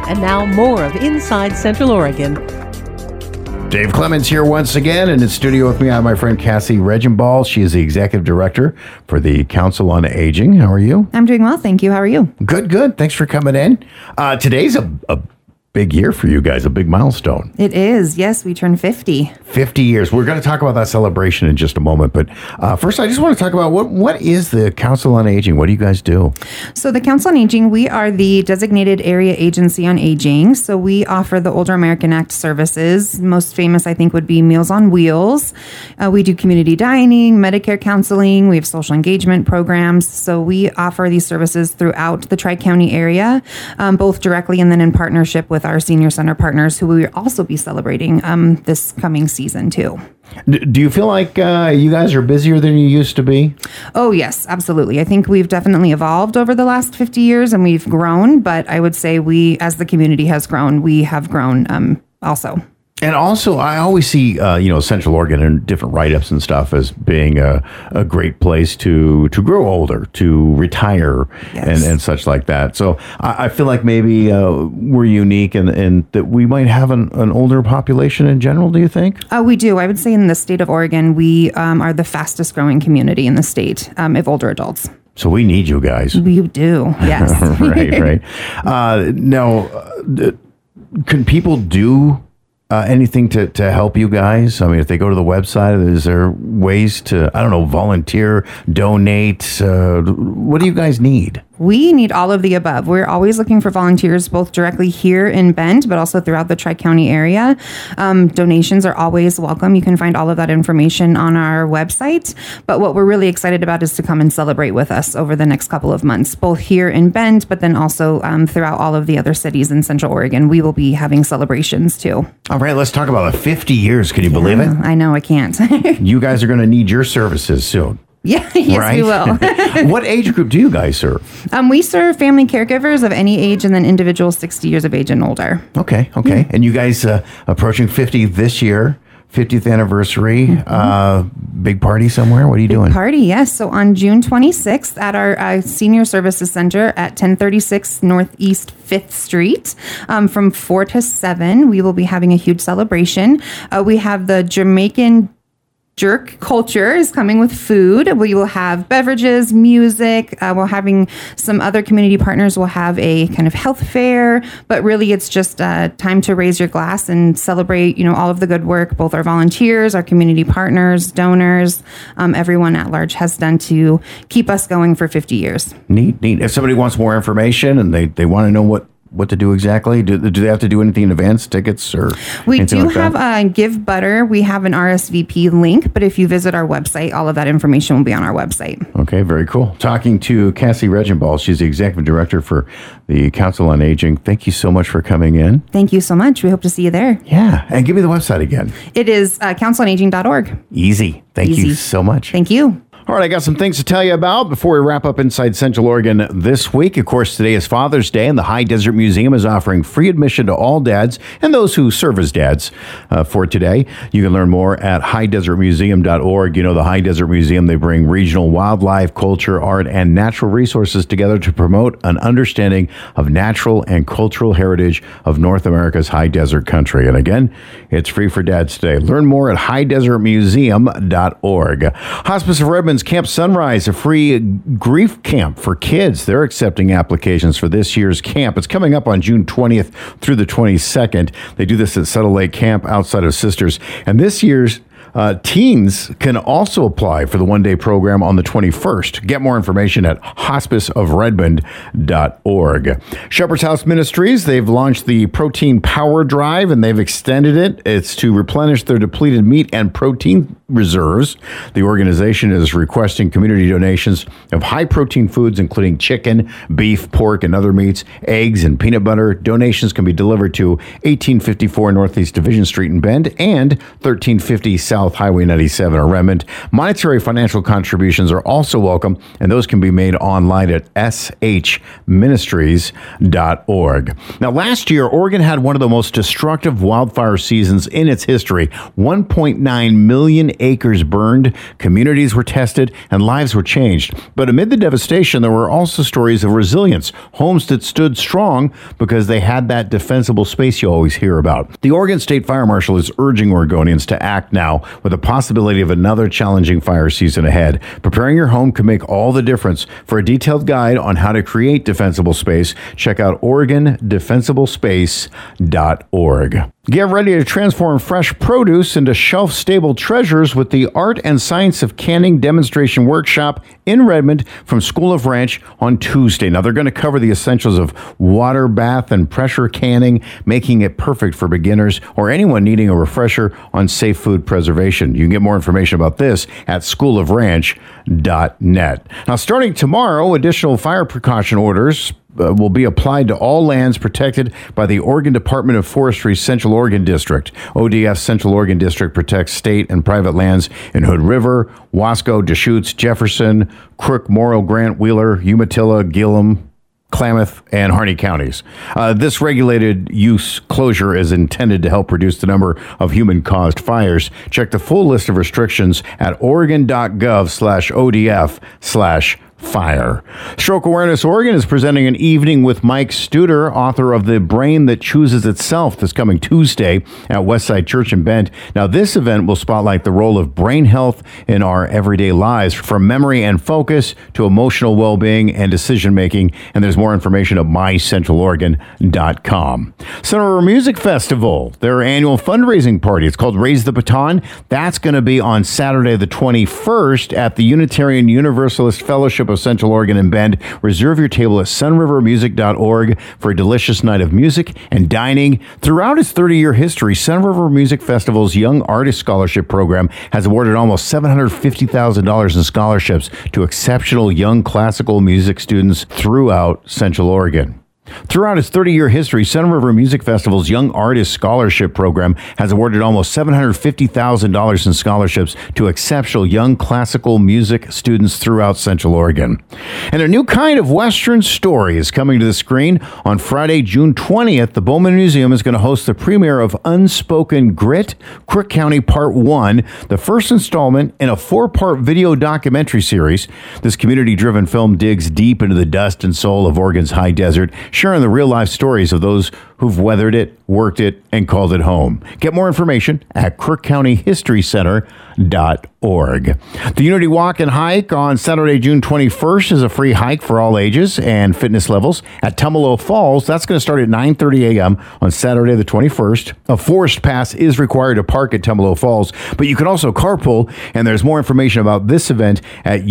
And now more of Inside Central Oregon. Dave Clemens here once again, and in studio with me I have my friend Cassie Regenball. She is the Executive Director for the Council on Aging. How are you? I'm doing well, thank you. How are you? Good. Thanks for coming in. Today's a big year for you guys, a big milestone. It is. Yes, we turned 50. 50 years. We're going to talk about that celebration in just a moment. But first, I just want to talk about what is the Council on Aging? What do you guys do? So the Council on Aging, we are the designated area agency on aging. So we offer the Older American Act services. Most famous, I think, would be Meals on Wheels. We do community dining, Medicare counseling. We have social engagement programs. So we offer these services throughout the Tri-County area, both directly and then in partnership with our senior center partners, who we will also be celebrating this coming season too. Do you feel like you guys are busier than you used to be? Oh, yes, absolutely. I think we've definitely evolved over the last 50 years and we've grown, but I would say we, as the community has grown, we have grown also. And also, I always see, Central Oregon and different write-ups and stuff as being a great place to grow older, to retire, Yes. and such like that. So I feel like maybe we're unique and that we might have an older population in general, do you think? We do. I would say in the state of Oregon, we are the fastest growing community in the state of older adults. So we need you guys. We do, yes. Right. Now, can people do anything to help you guys? I mean, if they go to the website, is there ways to, volunteer, donate? What do you guys need? We need all of the above. We're always looking for volunteers, both directly here in Bend, but also throughout the Tri-County area. Donations are always welcome. You can find all of that information on our website. But what we're really excited about is to come and celebrate with us over the next couple of months, both here in Bend, but then also throughout all of the other cities in Central Oregon. We will be having celebrations too. All right, let's talk about it. 50 years. Can you believe it? I know, I can't. You guys are going to need your services soon. Yeah, yes, right? we will. What age group do you guys serve? We serve family caregivers of any age and then individuals 60 years of age and older. Okay. Mm-hmm. And you guys approaching 50 this year, 50th anniversary, big party somewhere? What are you doing? Party, yes. So on June 26th at our Senior Services Center at 1036 Northeast 5th Street, from 4 to 7, we will be having a huge celebration. We have the Jamaican Jerk culture is coming with food. We will have beverages, music. We're having some other community partners will have a kind of health fair, but really it's just time to raise your glass and celebrate, all of the good work both our volunteers, our community partners, donors, everyone at large has done to keep us going for 50 years. Neat. If somebody wants more information and they want to know what to do exactly, do they have to do anything in advance, tickets or we do like have Give Butter. We have an RSVP link, but if you visit our website, all of that information will be on our website. Okay, very cool. Talking to Cassie Regenball. She's the Executive Director for the Council on Aging. Thank you so much for coming in. Thank you so much. We hope to see you there. Yeah, and give me the website again. It is councilonaging.org. Easy. Thank you so much. Thank you. All right, I got some things to tell you about before we wrap up Inside Central Oregon this week. Of course, today is Father's Day, and the High Desert Museum is offering free admission to all dads and those who serve as dads for today. You can learn more at highdesertmuseum.org. The High Desert Museum, they bring regional wildlife, culture, art, and natural resources together to promote an understanding of natural and cultural heritage of North America's high desert country. And again, it's free for dads today. Learn more at highdesertmuseum.org. Hospice of Redmond's Camp Sunrise, a free grief camp for kids. They're accepting applications for this year's camp. It's coming up on June 20th through the 22nd. They do this at Settle Lake Camp outside of Sisters. And this year's teens can also apply for the one-day program on the 21st. Get more information at hospiceofredmond.org. Shepherd's House Ministries, they've launched the Protein Power Drive, and they've extended it. It's to replenish their depleted meat and protein reserves. The organization is requesting community donations of high-protein foods, including chicken, beef, pork, and other meats, eggs, and peanut butter. Donations can be delivered to 1854 Northeast Division Street in Bend and 1350 South South Highway 97 or Redmond. Monetary financial contributions are also welcome, and those can be made online at shministries.org. Now, last year, Oregon had one of the most destructive wildfire seasons in its history. 1.9 million acres burned, communities were tested, and lives were changed. But amid the devastation, there were also stories of resilience, homes that stood strong because they had that defensible space you always hear about. The Oregon State Fire Marshal is urging Oregonians to act now with the possibility of another challenging fire season ahead. Preparing your home can make all the difference. For a detailed guide on how to create defensible space, check out OregonDefensibleSpace.org. Get ready to transform fresh produce into shelf-stable treasures with the Art and Science of Canning demonstration workshop in Redmond from School of Ranch on Tuesday. Now, they're going to cover the essentials of water bath and pressure canning, making it perfect for beginners or anyone needing a refresher on safe food preservation. You can get more information about this at schoolofranch.net. Now, starting tomorrow, additional fire precaution orders will be applied to all lands protected by the Oregon Department of Forestry Central Oregon District. ODF Central Oregon District protects state and private lands in Hood River, Wasco, Deschutes, Jefferson, Crook, Morrill, Grant, Wheeler, Umatilla, Gillum, Klamath, and Harney counties. This regulated use closure is intended to help reduce the number of human-caused fires. Check the full list of restrictions at oregon.gov/ODF/fire. Stroke Awareness Oregon is presenting an evening with Mike Studer, author of The Brain That Chooses Itself, this coming Tuesday at Westside Church in Bend. Now, this event will spotlight the role of brain health in our everyday lives, from memory and focus to emotional well-being and decision-making. And there's more information at mycentraloregon.com. Center River Music Festival, their annual fundraising party. It's called Raise the Baton. That's going to be on Saturday the 21st at the Unitarian Universalist Fellowship of Central Oregon in Bend. Reserve your table at sunrivermusic.org for a delicious night of music and dining. Throughout its 30-year history, Sun River Music Festival's Young Artist Scholarship Program has awarded almost $750,000 in scholarships to exceptional young classical music students throughout Central Oregon. Throughout its 30-year history, Sun River Music Festival's Young Artist Scholarship Program has awarded almost $750,000 in scholarships to exceptional young classical music students throughout Central Oregon. And a new kind of Western story is coming to the screen. On Friday, June 20th, the Bowman Museum is going to host the premiere of Unspoken Grit, Crook County Part 1, the first installment in a 4-part video documentary series. This community-driven film digs deep into the dust and soul of Oregon's high desert, sharing the real-life stories of those who've weathered it, worked it, and called it home. Get more information at crookcountyhistorycenter.org. The Unity Walk and Hike on Saturday, June 21st is a free hike for all ages and fitness levels at Tumalo Falls. That's going to start at 9:30 a.m. on Saturday the 21st. A forest pass is required to park at Tumalo Falls, but you can also carpool, and there's more information about this event at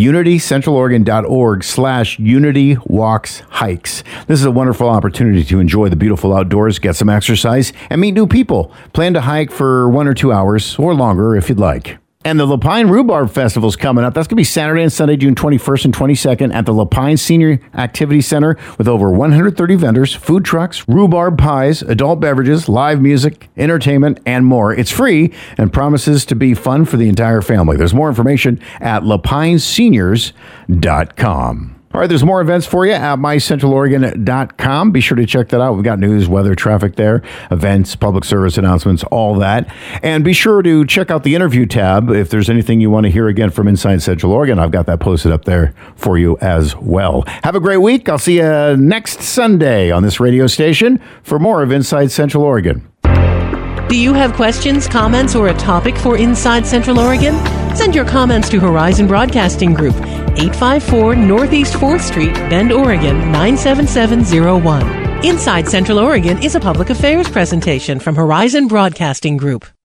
unitycentraloregon.org/unitywalkshikes. This is a wonderful opportunity to enjoy the beautiful outdoors, get some exercise, and meet new people. Plan to hike for 1 or 2 hours or longer if you'd like. And the Lapine Rhubarb Festival is coming up. That's going to be Saturday and Sunday, June 21st and 22nd at the Lapine Senior Activity Center with over 130 vendors, food trucks, rhubarb pies, adult beverages, live music, entertainment, and more. It's free and promises to be fun for the entire family. There's more information at lapineseniors.com. All right, there's more events for you at mycentraloregon.com. Be sure to check that out. We've got news, weather, traffic there, events, public service announcements, all that. And be sure to check out the interview tab if there's anything you want to hear again from Inside Central Oregon. I've got that posted up there for you as well. Have a great week. I'll see you next Sunday on this radio station for more of Inside Central Oregon. Do you have questions, comments, or a topic for Inside Central Oregon? Send your comments to Horizon Broadcasting Group, 854 Northeast 4th Street, Bend, Oregon, 97701. Inside Central Oregon is a public affairs presentation from Horizon Broadcasting Group.